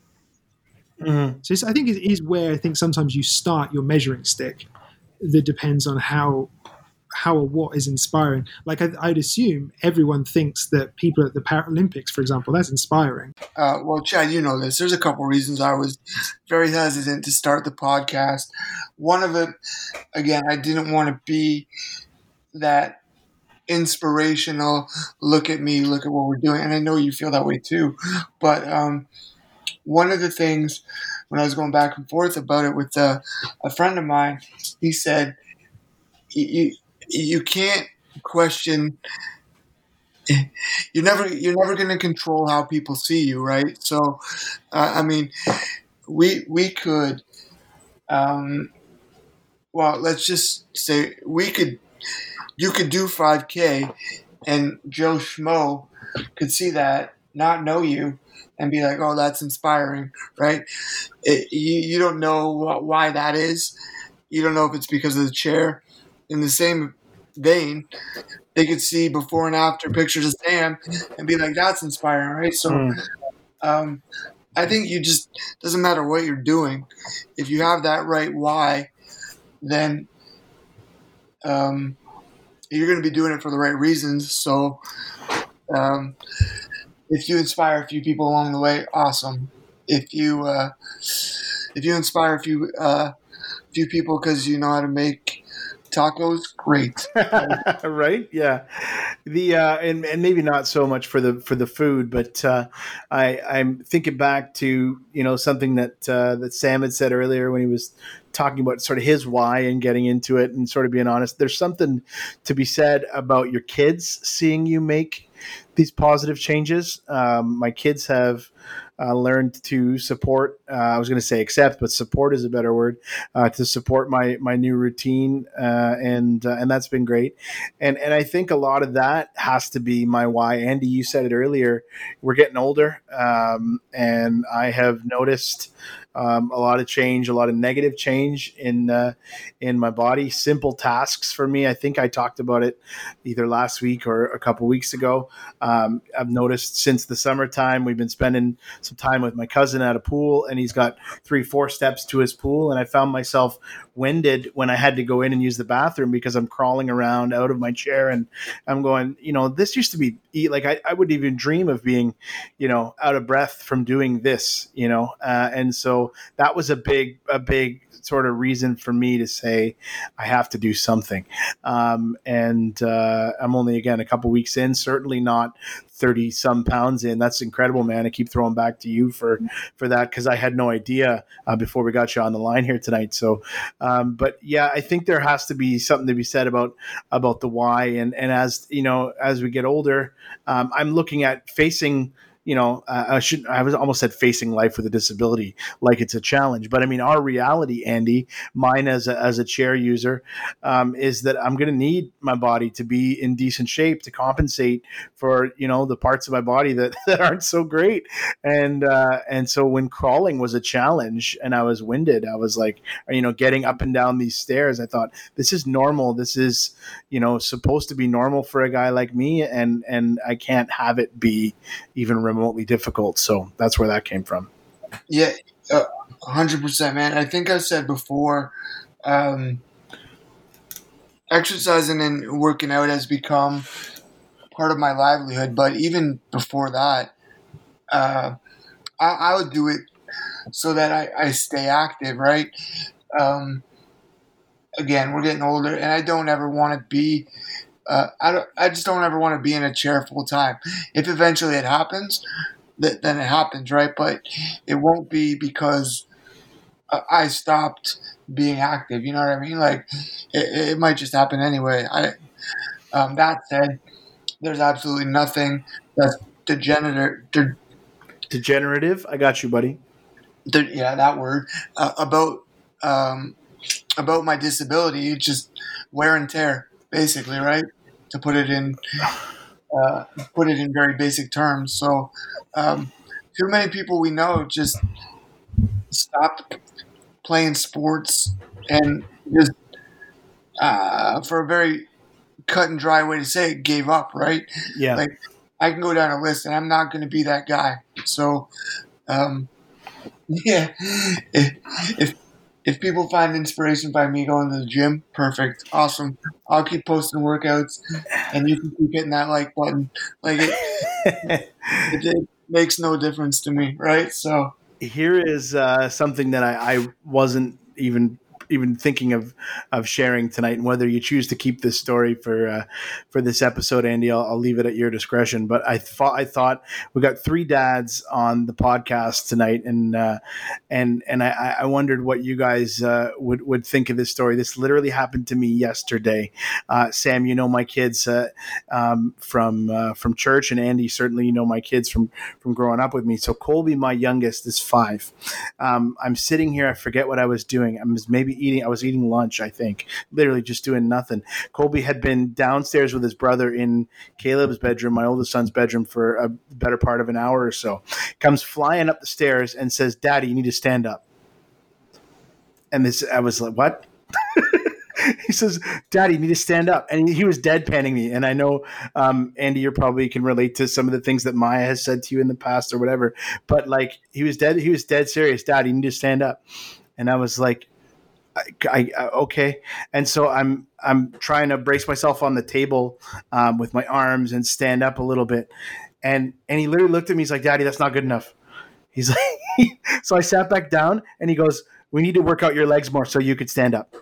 Mm-hmm. So it's, I think it is where I think sometimes you start your measuring stick that depends on how how or what is inspiring. Like I, I'd assume everyone thinks that people at the Paralympics, for example, that's inspiring. Uh, well, Chad, you know this. There's a couple reasons I was very hesitant to start the podcast. One of it, again, I didn't want to be that inspirational, look at me, look at what we're doing. And I know you feel that way too. But um, one of the things when I was going back and forth about it with uh, a friend of mine, he said, you, you can't question, you're never, you're never going to control how people see you. Right. So, uh, I mean, we, we could, um, well, let's just say we could, you could do five K and Joe Schmo could see that, not know you, and be like, oh, that's inspiring, right? It, you, you don't know why that is. You don't know if it's because of the chair. In the same vein, they could see before and after pictures of Sam and be like, that's inspiring, right? So mm. um, I think you just, doesn't matter what you're doing. If you have that right why, then um, you're going to be doing it for the right reasons. So um, if you inspire a few people along the way, awesome. If you uh, if you inspire a few uh, few people because you know how to make tacos, great. Right? Yeah. The uh, and, and maybe not so much for the for the food, but uh, I I'm thinking back to, you know, something that uh, that Sam had said earlier when he was talking about sort of his why and getting into it and sort of being honest. There's something to be said about your kids seeing you make these positive changes. Um, my kids have uh, learned to support. Uh, I was going to say accept, but support is a better word. Uh, to support my my new routine, uh, and uh, and that's been great. And and I think a lot of that has to be my why. Andy, you said it earlier. We're getting older, um, and I have noticed. Um, a lot of change, a lot of negative change in uh, in my body. Simple tasks for me. I think I talked about it either last week or a couple weeks ago. Um, I've noticed since the summertime, we've been spending some time with my cousin at a pool, and he's got three, four steps to his pool. And I found myself winded when I had to go in and use the bathroom because I'm crawling around out of my chair, and I'm going, you know, this used to be like I, I wouldn't even dream of being, you know, out of breath from doing this, you know, uh, and so. That was a big, a big sort of reason for me to say I have to do something. Um, and uh, I'm only, again, a couple weeks in, certainly not thirty some pounds in. That's incredible, man. I keep throwing back to you for, for that. Cause I had no idea uh, before we got you on the line here tonight. So, um, but yeah, I think there has to be something to be said about, about the why. And, and as, you know, as we get older, um, I'm looking at facing, you know, uh, I should I was almost said facing life with a disability like it's a challenge. But I mean, our reality, Andy, mine as a, as a chair user, um, is that I'm going to need my body to be in decent shape to compensate for, you know, the parts of my body that, that aren't so great. And uh, and so when crawling was a challenge and I was winded, I was like, you know, getting up and down these stairs, I thought, this is normal. This is, you know, supposed to be normal for a guy like me, and and I can't have it be even remotely difficult. So that's where that came from. Yeah, uh, one hundred percent, man. I think I said before, um, exercising and working out has become part of my livelihood. But even before that, uh, I, I would do it so that I, I stay active, right? Um, again, we're getting older, and I don't ever want to be Uh, I don't. I just don't ever want to be in a chair full time. If eventually it happens, th- then it happens, right? But it won't be because uh, I stopped being active. You know what I mean? Like it, it might just happen anyway. I. Um, that said, there's absolutely nothing that's degenerate. De- Degenerative. I got you, buddy. de- yeah, that word uh, about um, about my disability. It's just wear and tear, basically, right? To put it in, uh, put it in very basic terms. So, um, too many people we know just stopped playing sports and just, uh, for a very cut and dry way to say it, gave up. Right? Yeah. Like I can go down a list, and I'm not going to be that guy. So, um, yeah, if, if If people find inspiration by me going to the gym, perfect, awesome. I'll keep posting workouts, and you can keep hitting that like button. Like it, it, it makes no difference to me, right? So here is uh, something that I, I wasn't even even thinking of of sharing tonight, and whether you choose to keep this story for uh, for this episode, Andy, I'll, I'll leave it at your discretion. But I thought I thought we got three dads on the podcast tonight, and uh, and and I, I wondered what you guys uh, would would think of this story. This literally happened to me yesterday. Uh, Sam, you know my kids uh, um, from uh, from church, and Andy, certainly you know my kids from from growing up with me. So Colby, my youngest, is five. Um, I'm sitting here. I forget what I was doing. I was maybe eating. I was eating lunch, I think, literally just doing nothing. Colby had been downstairs with his brother in Caleb's bedroom, my oldest son's bedroom, for a better part of an hour or so. Comes flying up the stairs and says, "Daddy, you need to stand up." And this, I was like, "What?" He says, "Daddy, you need to stand up." And he was deadpanning me. And I know, um, Andy, you probably can relate to some of the things that Maya has said to you in the past or whatever. But like, he was dead. He was dead serious. "Daddy, you need to stand up." And I was like, I, I, okay. And so I'm I'm trying to brace myself on the table um, with my arms and stand up a little bit. And and he literally looked at me. He's like, "Daddy, that's not good enough." He's like, so I sat back down, and he goes, "We need to work out your legs more so you could stand up."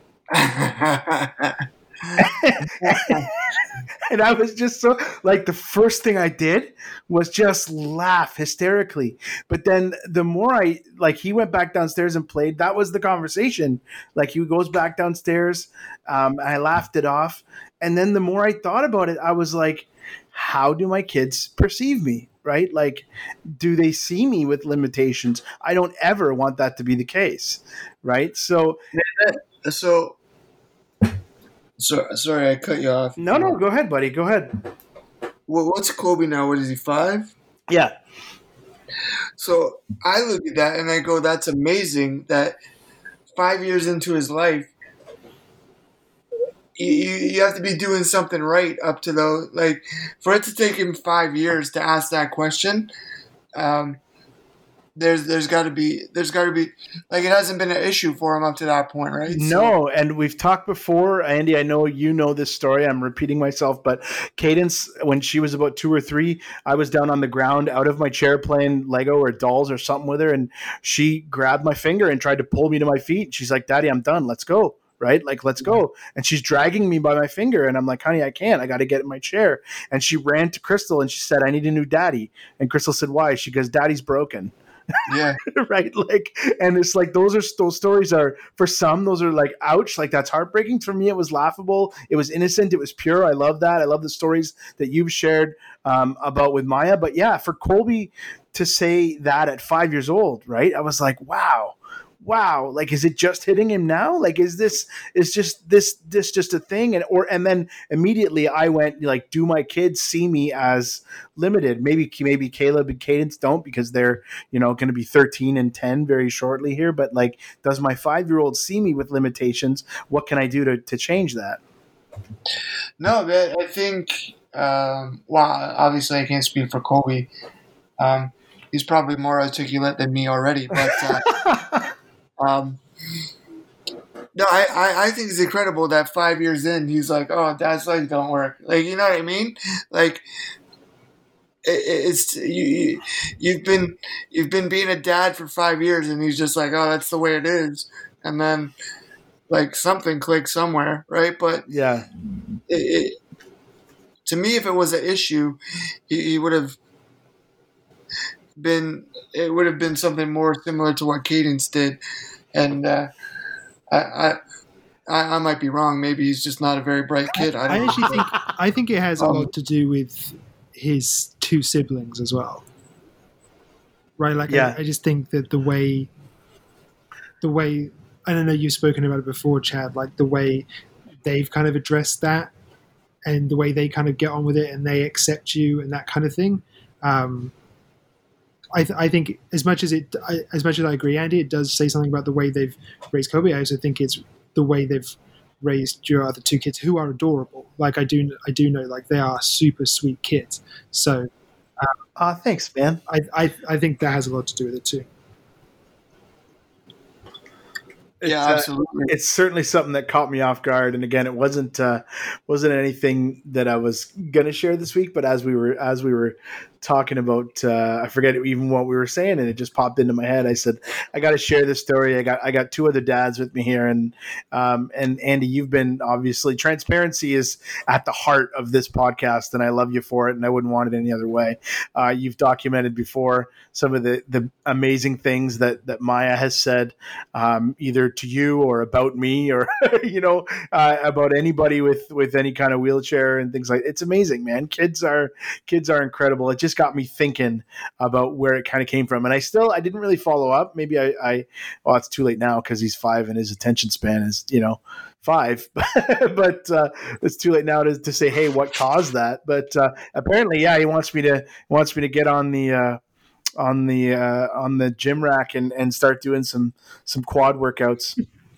And I was just so like, the first thing I did was just laugh hysterically. But then the more I like, he went back downstairs and played. That was the conversation. Like, he goes back downstairs. Um, I laughed it off. And then the more I thought about it, I was like, how do my kids perceive me? Right? Like, do they see me with limitations? I don't ever want that to be the case. Right? So, so. So, sorry, I cut you off. No, no, go ahead, buddy. Go ahead. Well, what's Colby now? What is he, five? Yeah. So I look at that and I go, that's amazing that five years into his life, you, you have to be doing something right up to those. Like, for it to take him five years to ask that question, um, There's there's got to be there's got to be like, it hasn't been an issue for him up to that point, right? No, so. And we've talked before, Andy. I know you know this story. I'm repeating myself, but Cadence, when she was about two or three, I was down on the ground out of my chair playing Lego or dolls or something with her, and she grabbed my finger and tried to pull me to my feet. She's like, "Daddy, I'm done. Let's go." Right? Like, let's go. And she's dragging me by my finger. And I'm like, "Honey, I can't. I got to get in my chair." And she ran to Crystal and she said, "I need a new daddy." And Crystal said, "Why?" She goes, "Daddy's broken." Yeah. Right. Like, and it's like, those are, those stories are, for some, those are like, ouch, like that's heartbreaking. For me, it was laughable. It was innocent. It was pure. I love that. I love the stories that you've shared um, about with Maya. But yeah, for Colby to say that at five years old, right? I was like, wow. Wow, like, is it just hitting him now? Like, is this is just this this just a thing? And or and then immediately I went like, do my kids see me as limited? Maybe maybe Caleb and Cadence don't, because they're, you know, going to be thirteen and ten very shortly here. But like, does my five year old see me with limitations? What can I do to to change that? No, but I think. Um, well, obviously, I can't speak for Colby. Um, he's probably more articulate than me already, but. Uh, Um, no, I, I, I think it's incredible that five years in, he's like, oh, dad's legs don't work. Like, you know what I mean? Like, it, it's you, you've been you've been being a dad for five years, and he's just like, oh, that's the way it is. And then, like, something clicks somewhere, right? But yeah, it, it, to me, if it was an issue, he, he would have been. It would have been something more similar to what Cadence did. And uh, I, I, I might be wrong. Maybe he's just not a very bright kid. I, don't I actually know. think I think it has a Um, lot to do with his two siblings as well, right? Like, Yeah. I, I just think that the way, the way I don't know, you've spoken about it before, Chad. Like the way they've kind of addressed that, and the way they kind of get on with it, and they accept you, and that kind of thing. Um, I, th- I think as much as it, I, as much as I agree, Andy, it does say something about the way they've raised Kobe. I also think it's the way they've raised your other two kids, who are adorable. Like I do, I do know, like they are super sweet kids. So, uh, thanks, man. I, I, I think that has a lot to do with it too. yeah, It's, uh, absolutely. it's certainly something that caught me off guard. And again, it wasn't uh, wasn't anything that I was gonna share this week. But as we were as we were talking about, uh, I forget even what we were saying, and it just popped into my head. I said, I got to share this story. I got I got two other dads with me here, and um, and Andy, you've been obviously, transparency is at the heart of this podcast, and I love you for it, and I wouldn't want it any other way. Uh, you've documented before some of the the amazing things that that Maya has said, um, either to you or about me, or you know, uh, about anybody with with any kind of wheelchair and things like. It's amazing, man. Kids are kids are incredible. It just got me thinking about where it kind of came from, and I still I didn't really follow up. Maybe I, I well, it's too late now because he's five and his attention span is, you know, five. But uh, it's too late now to, to say, hey, what caused that? But uh, apparently, yeah, he wants me to he wants me to get on the. Uh, on the uh, on the gym rack and, and start doing some some quad workouts.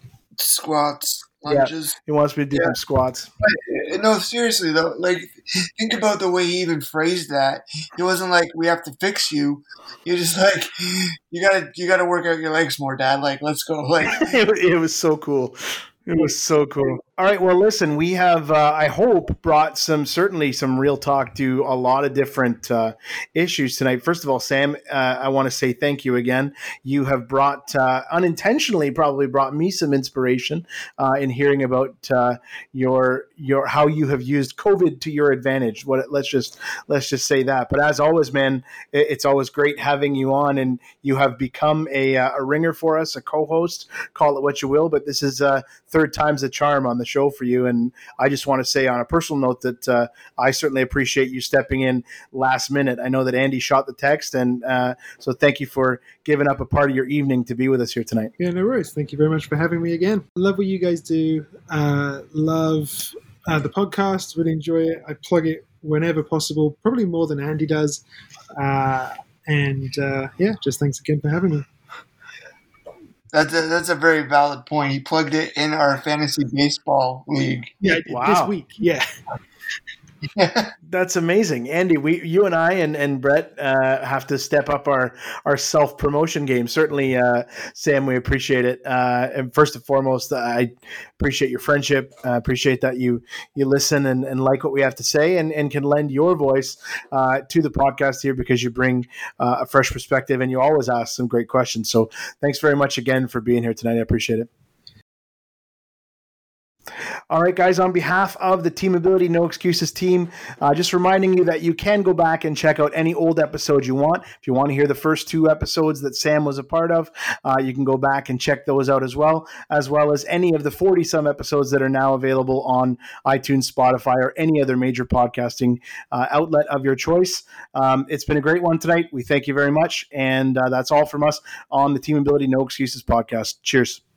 Squats, lunges. He wants me to do Yeah. some squats. But, no, seriously though, like think about the way he even phrased that. It wasn't like we have to fix you. You're just like you gotta you gotta work out your legs more, Dad. Like let's go. Like it, it was so cool. It was so cool. All right. Well, listen, we have, uh, I hope, brought some, certainly some real talk to a lot of different uh, issues tonight. First of all, Sam, uh, I want to say thank you again. You have brought, uh, unintentionally, probably brought me some inspiration uh, in hearing about uh, your, your, how you have used COVID to your advantage. What, let's just, let's just say that. But as always, man, it, it's always great having you on, and you have become a, uh, a ringer for us, a co-host, call it what you will, but this is uh, third time's the charm on the show for you. And I just want to say on a personal note that uh, I certainly appreciate you stepping in last minute. I know that Andy shot the text, and uh, so thank you for giving up a part of your evening to be with us here tonight. Yeah, no worries. Thank you very much for having me again. Love what you guys do. Uh, love uh, the podcast. Really enjoy it. I plug it whenever possible, probably more than Andy does. Uh, and uh, yeah, just thanks again for having me. that's a, that's a very valid point. He plugged it in our fantasy baseball league. Yeah, Wow. this week. Yeah. That's amazing, Andy. We, you and I, and, and Brett uh, have to step up our, our self promotion game. Certainly, uh, Sam, we appreciate it. Uh, and first and foremost, I appreciate your friendship. I appreciate that you you listen and, and like what we have to say, and, and can lend your voice uh, to the podcast here, because you bring uh, a fresh perspective, and you always ask some great questions. So thanks very much again for being here tonight. I appreciate it. All right, guys, on behalf of the Team Ability No Excuses team, uh, just reminding you that you can go back and check out any old episodes you want. If you want to hear the first two episodes that Sam was a part of, uh, you can go back and check those out as well, as well as any of the forty-some episodes that are now available on iTunes, Spotify, or any other major podcasting uh, outlet of your choice. Um, it's been a great one tonight. We thank you very much, and uh, that's all from us on the Team Ability No Excuses podcast. Cheers.